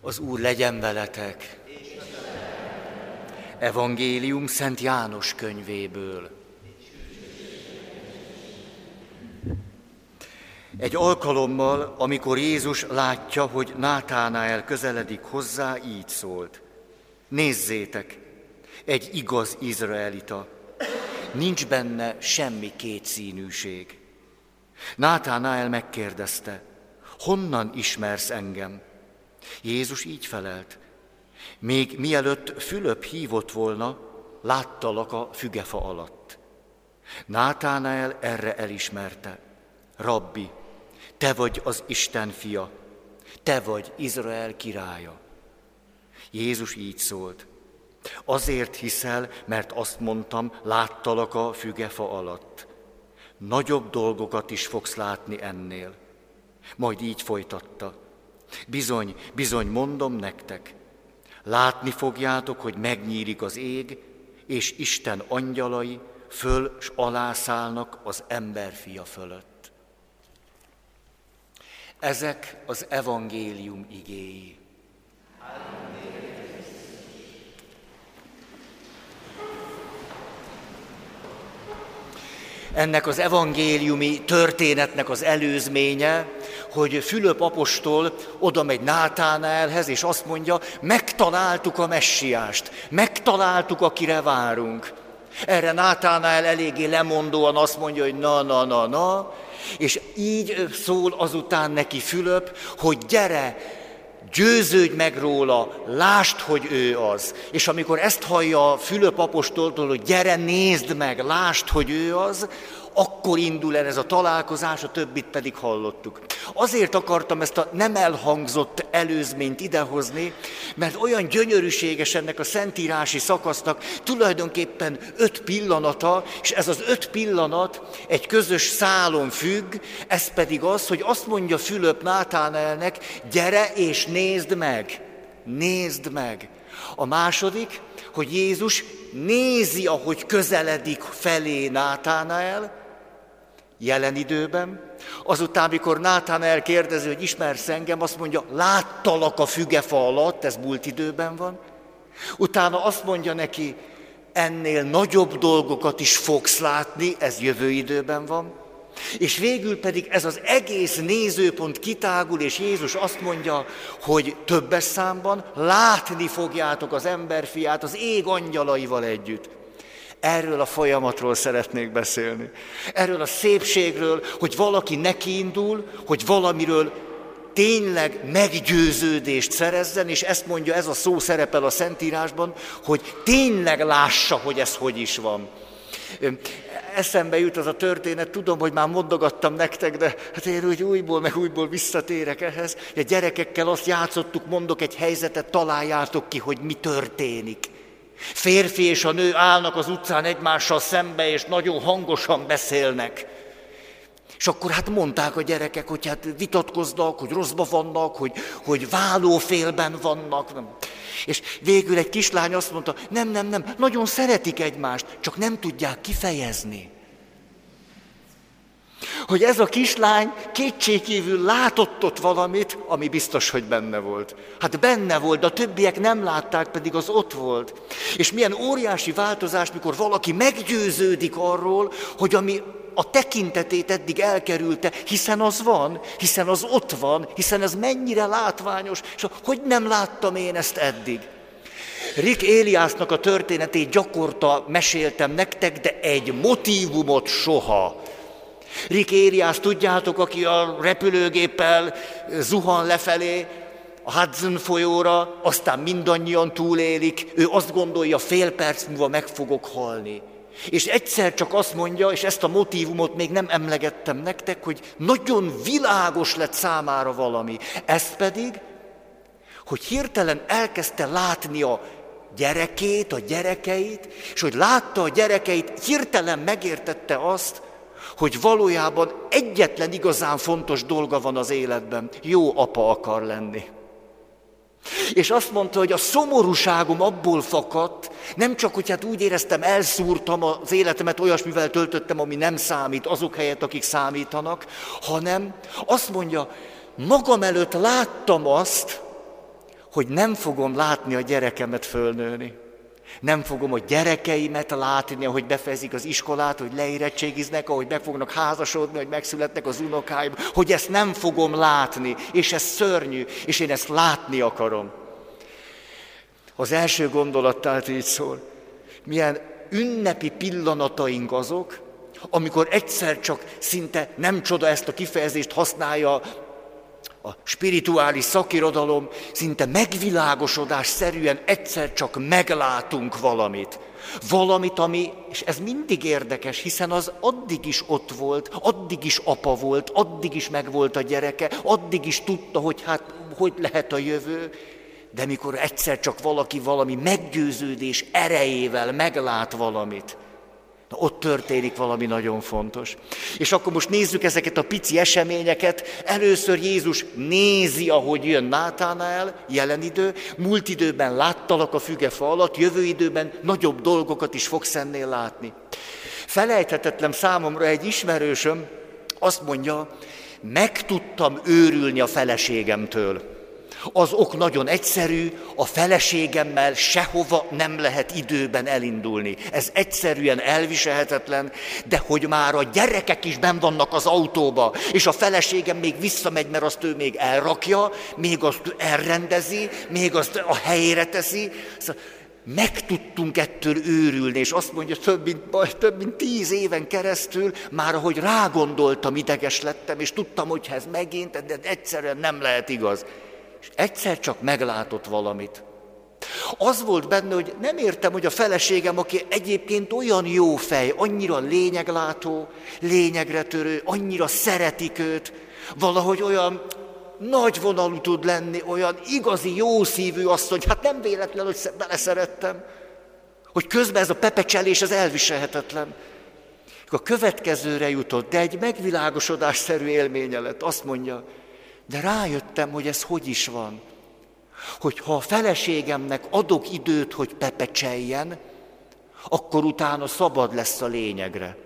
Az Úr legyen veletek! Evangélium Szent János könyvéből. Egy alkalommal, amikor Jézus látja, hogy Nátánael közeledik hozzá, így szólt. Nézzétek, egy igaz izraelita, nincs benne semmi kétszínűség. Nátánael megkérdezte, honnan ismersz engem? Jézus így felelt, még mielőtt Fülöp hívott volna, láttalak a fügefa alatt. Nátánael erre elismerte, Rabbi, te vagy az Isten fia, te vagy Izrael királya. Jézus így szólt, azért hiszel, mert azt mondtam, láttalak a fügefa alatt. Nagyobb dolgokat is fogsz látni ennél. Majd így folytatta. Bizony, bizony mondom nektek, látni fogjátok, hogy megnyílik az ég, és Isten angyalai föl s alászállnak az emberfia fölött. Ezek az evangélium igéi. Ennek az evangéliumi történetnek az előzménye, hogy Fülöp apostol oda megy Nátánaelhez, és azt mondja, megtaláltuk a messiást, megtaláltuk, akire várunk. Erre Nátánael eléggé lemondóan azt mondja, hogy na, és így szól azután neki Fülöp, hogy gyere, győződj meg róla, lásd, hogy ő az. És amikor ezt hallja Fülöp apostoltól, hogy gyere, nézd meg, lásd, hogy ő az, akkor indul el ez a találkozás, a többit pedig hallottuk. Azért akartam ezt a nem elhangzott előzményt idehozni, mert olyan gyönyörűséges ennek a szentírási szakasznak tulajdonképpen 5 pillanata, és ez az 5 pillanat egy közös szálon függ, ez pedig az, hogy azt mondja Fülöp Nátánaelnek, gyere és nézd meg, nézd meg. A második, hogy Jézus nézi, ahogy közeledik felé Nátánael, jelen időben. Azután, mikor Nátánael kérdezi, hogy ismersz engem, azt mondja, láttalak a fügefa alatt, ez múlt időben van. Utána azt mondja neki, ennél nagyobb dolgokat is fogsz látni, ez jövő időben van. És végül pedig ez az egész nézőpont kitágul, és Jézus azt mondja, hogy többes számban látni fogjátok az emberfiát az ég angyalaival együtt. Erről a folyamatról szeretnék beszélni. Erről a szépségről, hogy valaki nekiindul, hogy valamiről tényleg meggyőződést szerezzen, és ezt mondja, ez a szó szerepel a Szentírásban, hogy tényleg lássa, hogy ez hogy is van. Eszembe jut az a történet, tudom, hogy már mondogattam nektek, de hát én úgy újból visszatérek ehhez. A gyerekekkel azt játszottuk, mondok egy helyzetet, találjátok ki, hogy mi történik. Férfi és a nő állnak az utcán egymással szembe, és nagyon hangosan beszélnek. És akkor hát mondták a gyerekek, hogy hát vitatkoznak, hogy rosszba vannak, hogy válófélben vannak. És végül egy kislány azt mondta, nem, nagyon szeretik egymást, csak nem tudják kifejezni. Hogy ez a kislány kétségkívül látott ott valamit, ami biztos, hogy benne volt. Hát benne volt, de a többiek nem látták, pedig az ott volt. És milyen óriási változás, mikor valaki meggyőződik arról, hogy ami a tekintetét eddig elkerülte, hiszen az van, hiszen az ott van, hiszen ez mennyire látványos, és hogy nem láttam én ezt eddig. Rick Eliasnak a történetét gyakorta meséltem nektek, de egy motívumot soha. Rick Elias, tudjátok, aki a repülőgéppel zuhan lefelé a Hudson folyóra, aztán mindannyian túlélik, ő azt gondolja, fél perc múlva meg fogok halni. És egyszer csak azt mondja, és ezt a motívumot még nem emlegettem nektek, hogy nagyon világos lett számára valami. Ez pedig, hogy hirtelen elkezdte látni a gyerekét, a gyerekeit, és hogy látta a gyerekeit, hirtelen megértette azt, hogy valójában egyetlen igazán fontos dolga van az életben. Jó apa akar lenni. És azt mondta, hogy a szomorúságom abból fakadt, nem csak, hogy hát úgy éreztem, elszúrtam az életemet, olyasmivel töltöttem, ami nem számít, azok helyett, akik számítanak, hanem azt mondja, magam előtt láttam azt, hogy nem fogom látni a gyerekemet fölnőni. Nem fogom a gyerekeimet látni, ahogy befejezik az iskolát, hogy leérettségiznek, ahogy meg fognak házasodni, hogy megszületnek az unokáim, hogy ezt nem fogom látni, és ez szörnyű, és én ezt látni akarom. Az első gondolat tehát így szól. Milyen ünnepi pillanataink azok, amikor egyszer csak szinte, nem csoda ezt a kifejezést használja a spirituális szakirodalom, szinte megvilágosodásszerűen egyszer csak meglátunk valamit. Valamit, ami, és ez mindig érdekes, hiszen az addig is ott volt, addig is apa volt, addig is megvolt a gyereke, addig is tudta, hogy hát hogy lehet a jövő, de mikor egyszer csak valaki valami meggyőződés erejével meglát valamit, ott történik valami nagyon fontos. És akkor most nézzük ezeket a pici eseményeket. Először Jézus nézi, ahogy jön Nátánál, jelen idő, múlt időben láttalak a fügefa alatt, jövő időben nagyobb dolgokat is fogsz ennél látni. Felejthetetlen számomra egy ismerősöm azt mondja, meg tudtam őrülni a feleségemtől. Az ok nagyon egyszerű, a feleségemmel sehova nem lehet időben elindulni. Ez egyszerűen elviselhetetlen, de hogy már a gyerekek is benn vannak az autóba, és a feleségem még visszamegy, mert azt ő még elrakja, még azt elrendezi, még azt a helyére teszi. Szóval meg tudtunk ettől őrülni, és azt mondja, több mint 10 éven keresztül, már ahogy rágondoltam, ideges lettem, és tudtam, hogy ez megint, de egyszerűen nem lehet igaz. És egyszer csak meglátott valamit. Az volt benne, hogy nem értem, hogy a feleségem, aki egyébként olyan jó fej, annyira lényeglátó, lényegre törő, annyira szeretik őt, valahogy olyan nagyvonalú tud lenni, olyan igazi jószívű asszony, hát nem véletlen, hogy beleszerettem, hogy közben ez a pepecselés, ez elviselhetetlen. A következőre jutott, de egy megvilágosodásszerű élménye lett. Azt mondja, de rájöttem, hogy ez hogy is van. Hogy ha a feleségemnek adok időt, hogy pepecseljen, akkor utána szabad lesz a lényegre.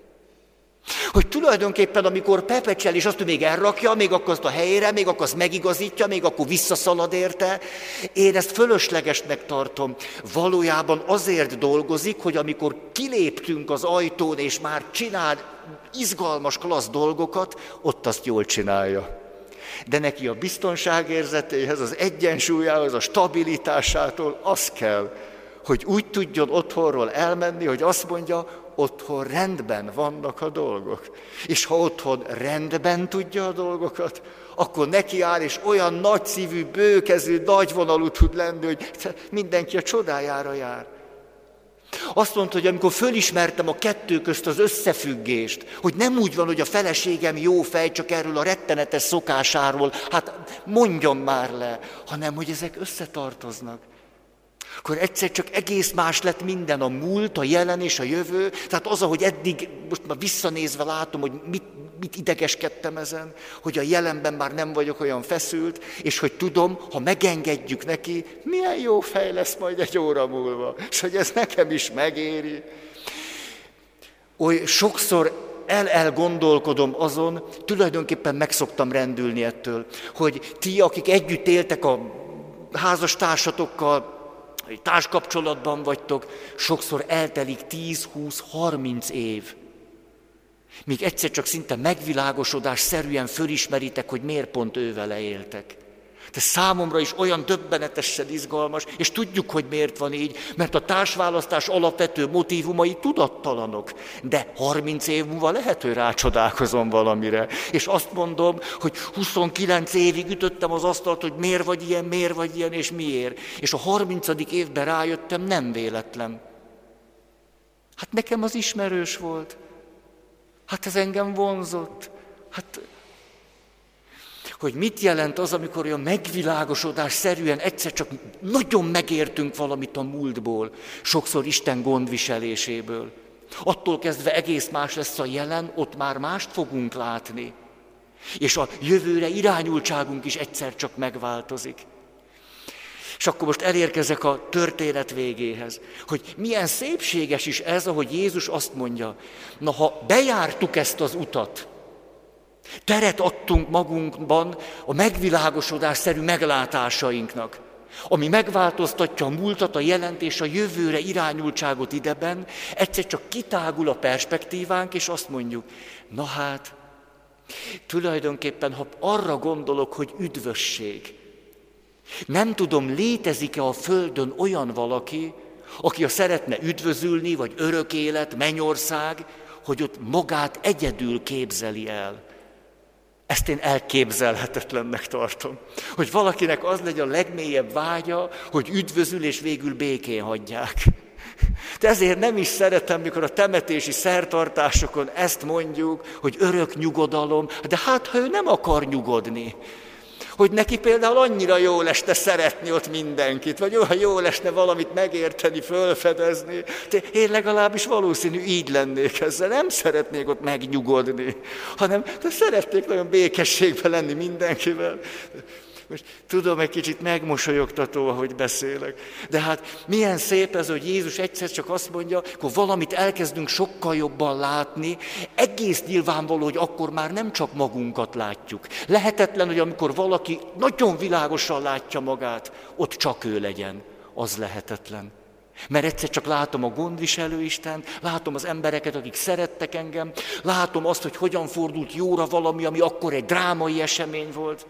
Hogy tulajdonképpen, amikor pepecsel, és azt még elrakja, még akkor azt a helyére, még akkor azt megigazítja, még akkor visszaszalad érte, én ezt fölöslegesnek tartom. Valójában azért dolgozik, hogy amikor kiléptünk az ajtón, és már csinál izgalmas, klassz dolgokat, ott azt jól csinálja. De neki a biztonságérzetéhez, az egyensúlyához, a stabilitásától az kell, hogy úgy tudjon otthonról elmenni, hogy azt mondja, otthon rendben vannak a dolgok. És ha otthon rendben tudja a dolgokat, akkor neki áll, és olyan nagyszívű, bőkezű, nagyvonalú tud lenni, hogy mindenki a csodájára jár. Azt mondta, hogy amikor fölismertem a kettő közt az összefüggést, hogy nem úgy van, hogy a feleségem jó fej, csak erről a rettenetes szokásáról, hát mondjam már le, hanem hogy ezek összetartoznak. Akkor egyszer csak egész más lett minden, a múlt, a jelen és a jövő. Tehát az, ahogy eddig, most már visszanézve látom, hogy mit idegeskedtem ezen, hogy a jelenben már nem vagyok olyan feszült, és hogy tudom, ha megengedjük neki, milyen jó fej lesz majd egy óra múlva, és hogy ez nekem is megéri. Oly sokszor elgondolkodom azon, tulajdonképpen meg szoktam rendülni ettől, hogy ti, akik együtt éltek a házastársatokkal, társkapcsolatban vagytok, sokszor eltelik 10-20-30 év. Míg egyszer csak szinte megvilágosodásszerűen fölismeritek, hogy miért pont ővele éltek. De számomra is olyan döbbenetesen izgalmas, és tudjuk, hogy miért van így, mert a társválasztás alapvető motívumai tudattalanok. De 30 év múlva lehet, hogy rácsodálkozom valamire. És azt mondom, hogy 29 évig ütöttem az asztalt, hogy miért vagy ilyen, és miért. És a 30. évben rájöttem, nem véletlen. Hát nekem az ismerős volt. Hát ez engem vonzott. Hát... hogy mit jelent az, amikor olyan megvilágosodásszerűen egyszer csak nagyon megértünk valamit a múltból, sokszor Isten gondviseléséből. Attól kezdve egész más lesz a jelen, ott már mást fogunk látni. És a jövőre irányultságunk is egyszer csak megváltozik. És akkor most elérkezek a történet végéhez, hogy milyen szépséges is ez, ahogy Jézus azt mondja, na ha bejártuk ezt az utat, teret adtunk magunkban a megvilágosodásszerű meglátásainknak. ami megváltoztatja a múltat, a jelent és a jövőre irányultságot ideben, egyszer csak kitágul a perspektívánk, és azt mondjuk, na hát, tulajdonképpen, ha arra gondolok, hogy üdvösség, nem tudom, létezik-e a Földön olyan valaki, aki szeretne üdvözülni, vagy örök élet, mennyország, hogy ott magát egyedül képzeli el. Ezt én elképzelhetetlennek tartom. Hogy valakinek az legyen a legmélyebb vágya, hogy üdvözül és végül békén hagyják. De ezért nem is szeretem, mikor a temetési szertartásokon ezt mondjuk, hogy örök nyugodalom, de hát ha ő nem akar nyugodni, hogy neki például annyira jó lesne szeretni ott mindenkit, vagy olyan jó lesne valamit megérteni, fölfedezni. De én legalábbis valószínű így lennék ezzel, nem szeretnék ott megnyugodni, hanem szeretnék nagyon békességben lenni mindenkivel. Most tudom, egy kicsit megmosolyogtató, ahogy beszélek. De hát milyen szép ez, hogy Jézus egyszer csak azt mondja, akkor valamit elkezdünk sokkal jobban látni, egész nyilvánvaló, hogy akkor már nem csak magunkat látjuk. Lehetetlen, hogy amikor valaki nagyon világosan látja magát, ott csak ő legyen. Az lehetetlen. Mert egyszer csak látom a gondviselő Istent, látom az embereket, akik szerettek engem, látom azt, hogy hogyan fordult jóra valami, ami akkor egy drámai esemény volt.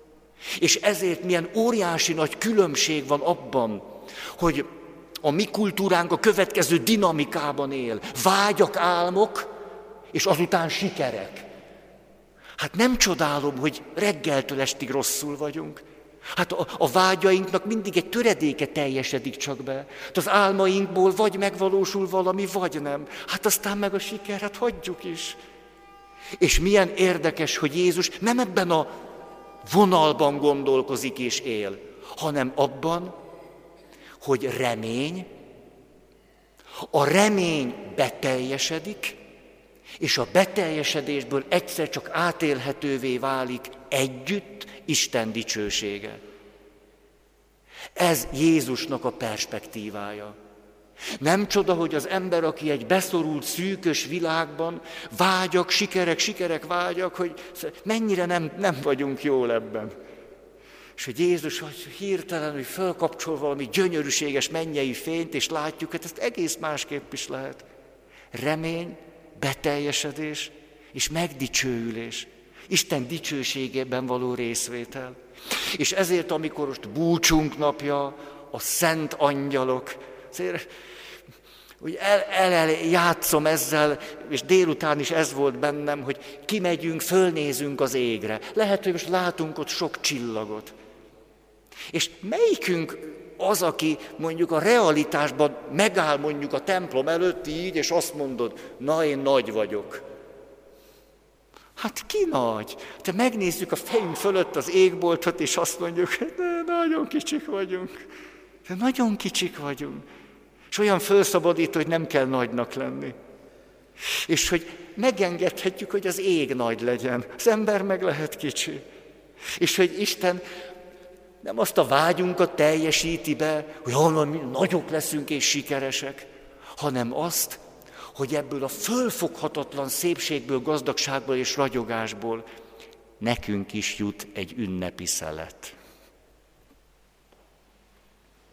És ezért milyen óriási nagy különbség van abban, hogy a mi kultúránk a következő dinamikában él. Vágyak, álmok, és azután sikerek. Hát nem csodálom, hogy reggeltől estig rosszul vagyunk. Hát a vágyainknak mindig egy töredéke teljesedik csak be. Hát az álmainkból vagy megvalósul valami, vagy nem. Hát aztán meg a siker, hát hagyjuk is. És milyen érdekes, hogy Jézus nem ebben a vonalban gondolkozik és él, hanem abban, hogy a remény beteljesedik, és a beteljesedésből egyszer csak átélhetővé válik együtt Isten dicsősége. Ez Jézusnak a perspektívája. Nem csoda, hogy az ember, aki egy beszorult, szűkös világban, sikerek vágyak, hogy mennyire nem vagyunk jól ebben. És hogy Jézus hirtelen, hogy fölkapcsol valami gyönyörűséges mennyei fényt, és látjuk, hogy ezt egész másképp is lehet. Remény, beteljesedés és megdicsőülés. Isten dicsőségében való részvétel. És ezért, amikor most búcsunk napja, a szent angyalok, azért, úgy játszom ezzel, és délután is ez volt bennem, hogy kimegyünk, fölnézünk az égre. Lehet, hogy most látunk ott sok csillagot. És melyikünk az, aki mondjuk a realitásban megáll mondjuk a templom előtt így, és azt mondod, na én nagy vagyok. Hát ki nagy? Te megnézzük a fejünk fölött az égboltot, és azt mondjuk, hogy nagyon kicsik vagyunk. De nagyon kicsik vagyunk. És olyan felszabadító, hogy nem kell nagynak lenni. És hogy megengedhetjük, hogy az ég nagy legyen. Az ember meg lehet kicsi. És hogy Isten nem azt a vágyunkat teljesíti be, hogy nagyok leszünk és sikeresek, hanem azt, hogy ebből a fölfoghatatlan szépségből, gazdagságból és ragyogásból nekünk is jut egy ünnepi szelet.